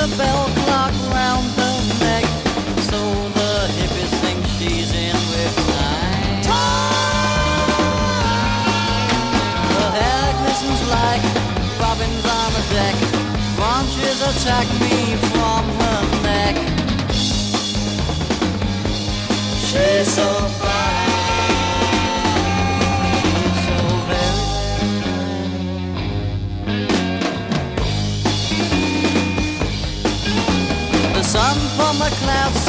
a bell clock round her neck, so the hippies think she's in with time. Her hair glistens like bobbins on a deck, branches attack me from her neck. She's so fine, she's so very, very fine. The sun from the clouds